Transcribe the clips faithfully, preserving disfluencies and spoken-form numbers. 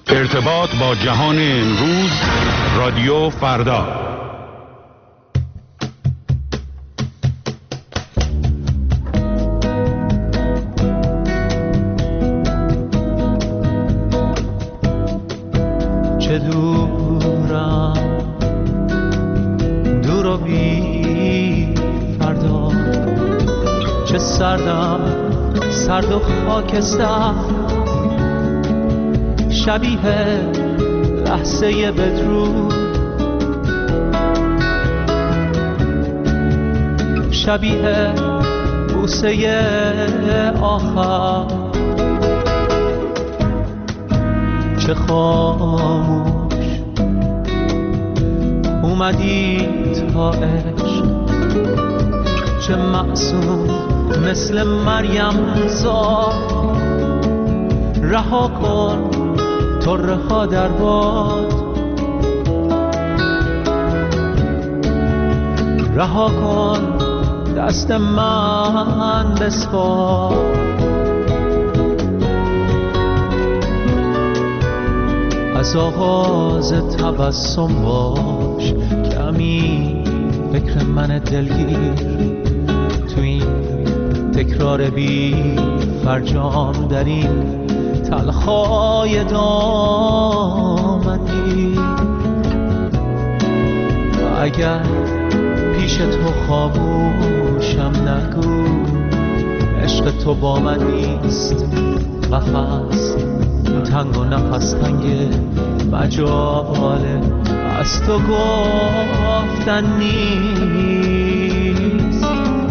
ارتباط با جهان امروز، رادیو فردا. چه دورم دور و بی فردا، چه سردم سرد و خاکستر، شبیه لحظه بدرود، شبیه بوسه آخر، چه خاموش اومدی تا عشق، چه معصوم مثل مریم زار، رها کن طره ها در باد، رها کن دست من بسپار، از آغاز تبسم باش کمی فکر من دلگیر، تو این تکرار بی فرجام در این تلخای دامنی. اگر پیش تو خاموشم نگو، عشق تو با من نیست، قفس تنگ و نفس تنگ، مجاله از تو گفتن نیست.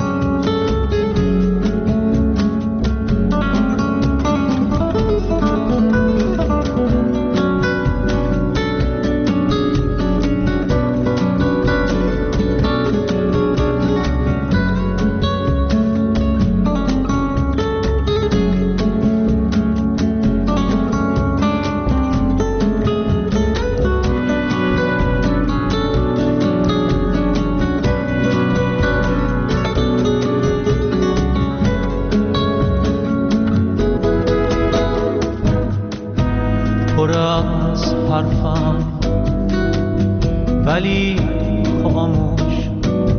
ولی خاموش،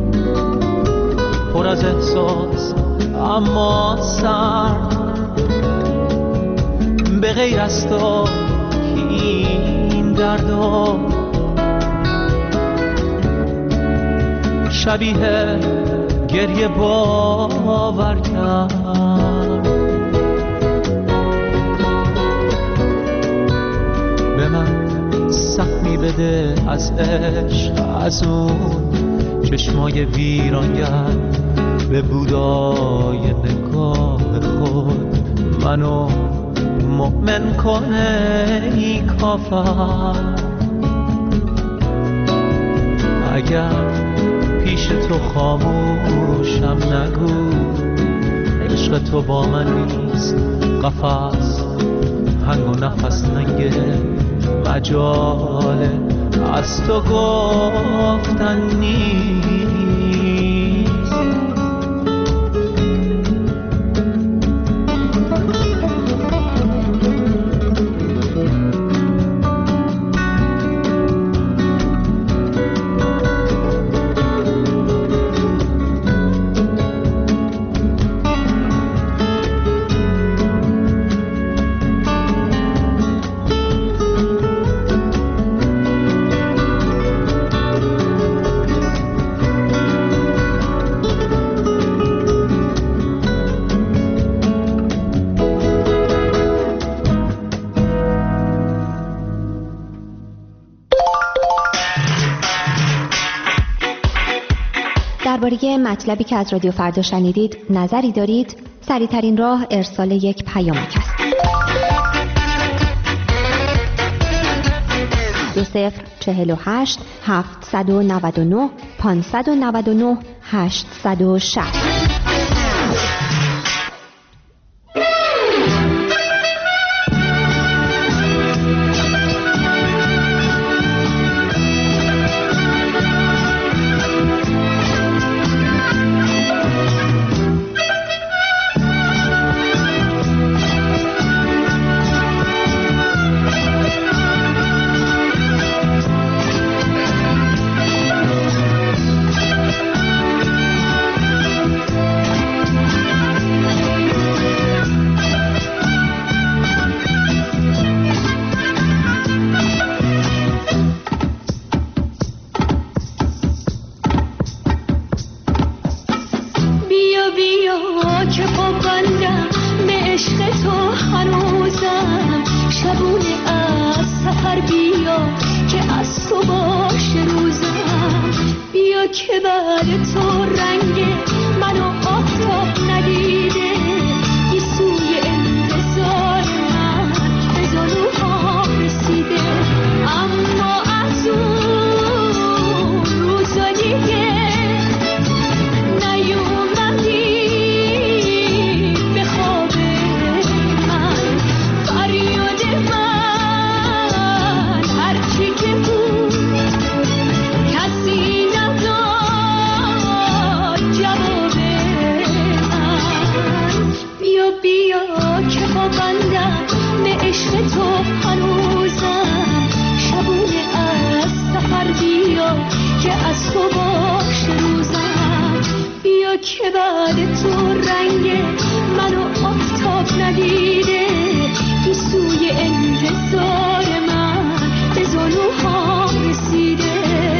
پر از احساس اما سرد، به غیر از تو این دردا، شبیه گریه باور کرد، به من سهمی بده از عشق، از اون چشمای ویرانگر، به بودای نگاه خود منو مؤمن کنه ای کافر. اگر پیش تو خاموشم نگو، عشق تو با من نیست، قفس هنگ و نفس تنگه، مجاله از تو گفتن نیست. درباره مطلبی که از رادیو فردا شنیدید نظری دارید؟ سریع‌ترین راه ارسال یک پیامک است. دو صفر چهل و هشت هفتصد و نود و نه پانصد و نود و نه هشتصد و شصت. که بعد تو رنگ منو آفتاب ندیده یه سوی انتظار من به زلوها رسیده اما از اون روزا دیگه نیومدی به خواب من فریاد من هرچی که بود کسی بیا که پابندم به عشق تو هنوزم شبونه از سفر بیا که از تو باش روزم بیا که بعد تو رنگ منو آفتاب ندیده تو سوی انتظار من به زلوها رسیده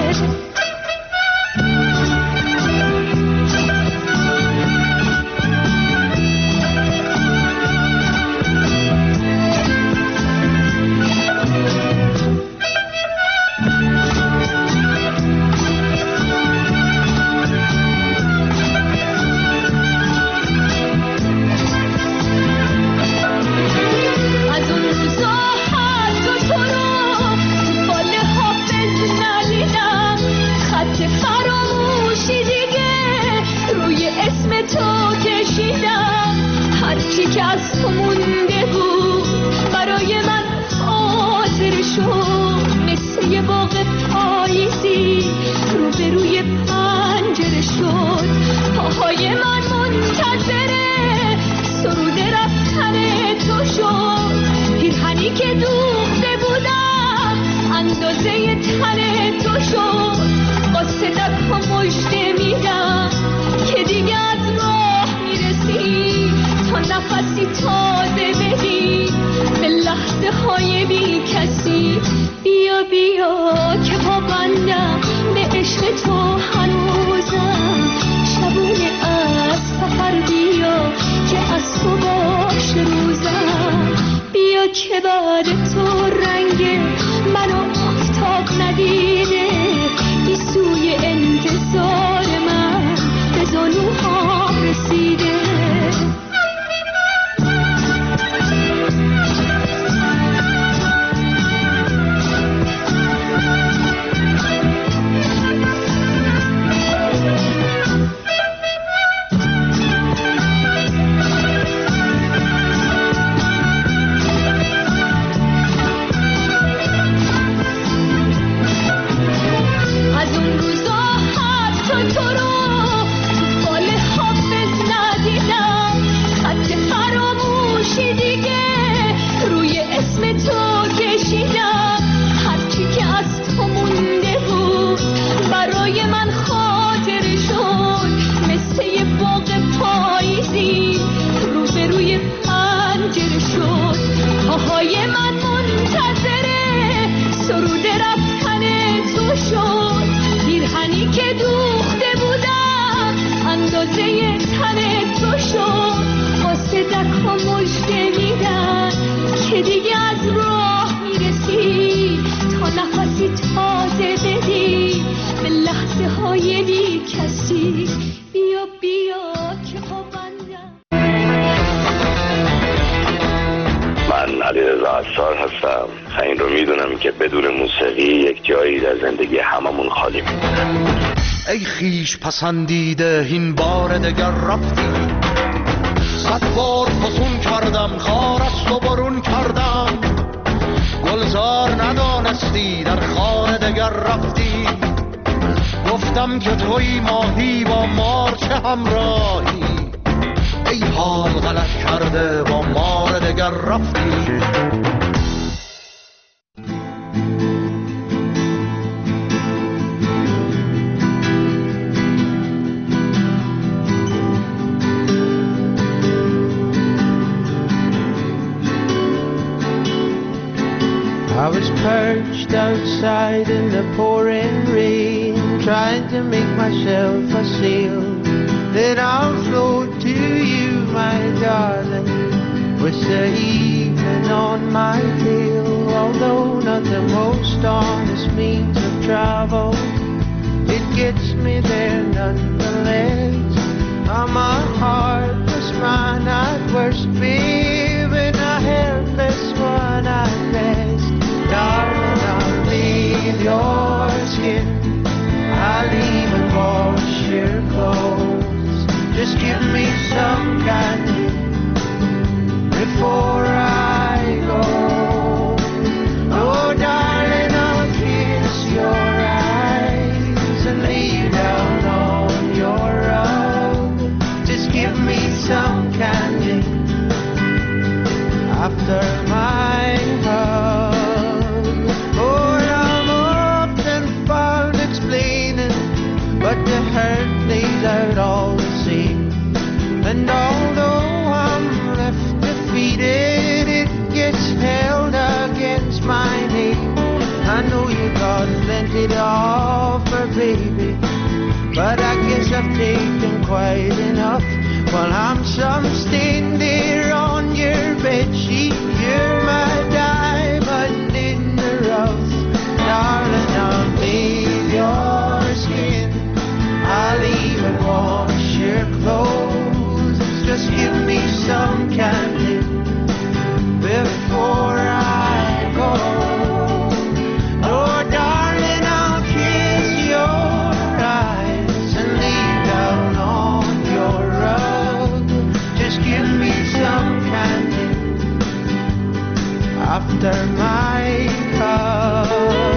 که از تو مونده بود برای من حاضر شد مثل یه باغ پاییزی رو به روی پنجره شد پاهای من منتظره سرود رفتن تو شد پیرهنی که دوخته بودم اندازه تن تو شد با صدق ها مژده میدم که دیگه از راه میرسی تا نفسی تازه بدی به لحظه های بی کسی بیا بیا که پابندم به عشق تو هنوزم شبونه از سفر بیا که از تو باش روزم بیا که بعد تو رنگ منو آفتاب ندیده بی سوی انتظار من به زلوها رسیده ای خیش پسندیده این بار دگر رفتی صد بار فسون کردم خار از تو برون کردم گلزار ندانستی در خانه دگر رفتی گفتم که توی ماهی با مار چه همراهی ای حال غلط کرده با مار دگر رفتی I was perched outside in the pouring rain, trying to make myself a sail. Then I'll float to you, my darling, with the evening on my tail. Although not the most honest means of travel, it gets me there nonetheless. I'm a heartless man at worst, baby, a helpless one at best. Darling, I'll leave your skin, I'll even wash your clothes. Just give me some candy before I go. Oh, darling, I'll kiss your eyes and lay you down on your rug. Just give me some candy after my hug. Oh, I'm often found explaining, but the hurt lays out all the same. And although I'm left defeated, it gets held against my name. I know you got plenty to offer, baby, but I guess I've taken quite enough. While I'm some stain there on your bedsheet, you're my diamond in the rough. Darling, I'll bathe your skin, I'll even wash your clothes. Just give me some candy before I go. Oh, darling, I'll kiss your eyes and lay down on your rug. Just give me some candy after my hug.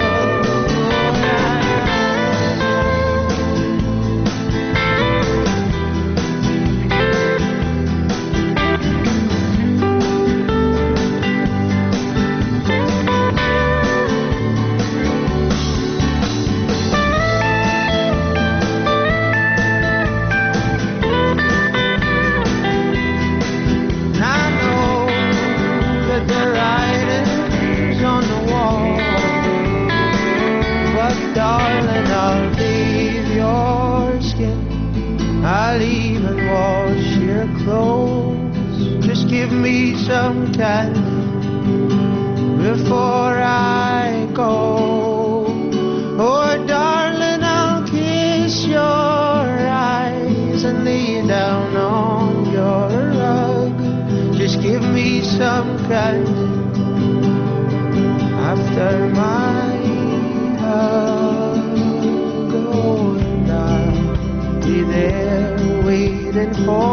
Darling, I'll bathe your skin, I'll even wash your clothes. Just give me some candy before I go. Oh, darling, I'll kiss your eyes and lay you down on your rug. Just give me some candy after my going down, be there waiting for